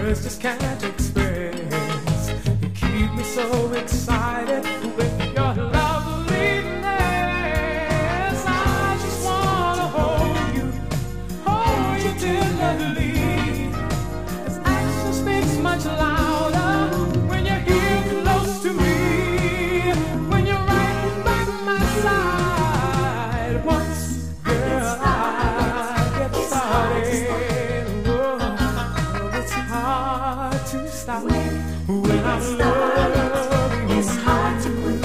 words just can't express. You keep me so excited with your loveliness. I just wanna hold you tenderly. 'Cause action speaks much louder when you're here close to me. When you're right by my side. Once, girl, I get started. Oh, it's hard to stop when I'm loving you. It's hard to quit.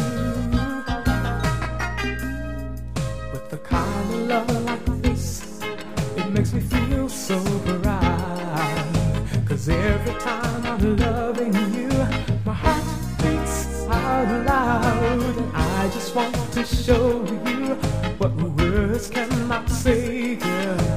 With the kind of love like this, it makes me feel so bright. 'Cause every time I'm loving you, my heart beats out loud. And I just want to show you what words cannot say, girl.